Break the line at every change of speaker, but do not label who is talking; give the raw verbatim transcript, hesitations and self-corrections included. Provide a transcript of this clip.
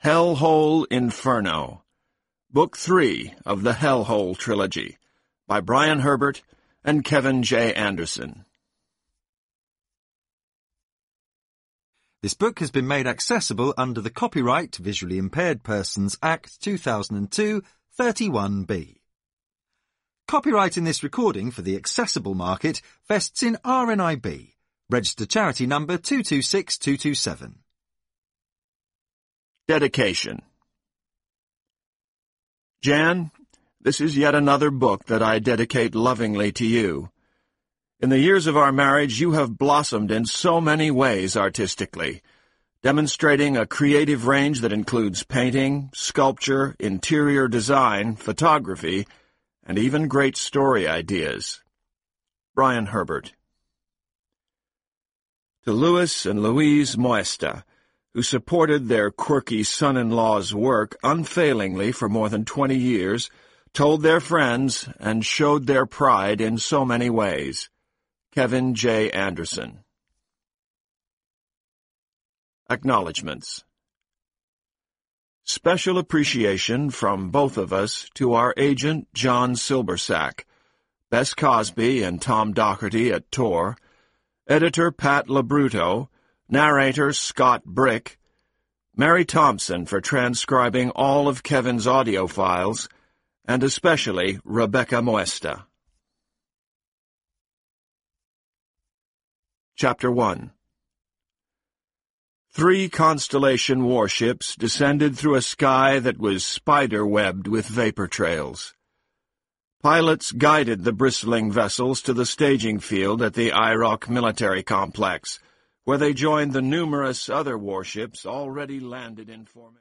Hellhole Inferno, Book three of the Hellhole Trilogy, by Brian Herbert and Kevin J. Anderson.
This book has been made accessible under the Copyright Visually Impaired Persons Act two thousand two, thirty-one B. Copyright in this recording for the accessible market vests in R N I B, registered charity number two two six two two seven.
Dedication. Jan, this is yet another book that I dedicate lovingly to you. In the years of our marriage, you have blossomed in so many ways artistically, demonstrating a creative range that includes painting, sculpture, interior design, photography, and even great story ideas. Brian Herbert. To Louis and Louise Moesta, who supported their quirky son-in-law's work unfailingly for more than twenty years, told their friends, and showed their pride in so many ways. Kevin J. Anderson. Acknowledgements. Special appreciation from both of us to our agent John Silbersack, Bess Cosby and Tom Doherty at Tor, editor Pat Labruto, narrator Scott Brick, Mary Thompson for transcribing all of Kevin's audio files, and especially Rebecca Moesta. Chapter one. Three Constellation warships descended through a sky that was spider-webbed with vapor trails. Pilots guided the bristling vessels to the staging field at the I R O C military complex, where they joined the numerous other warships already landed in formation.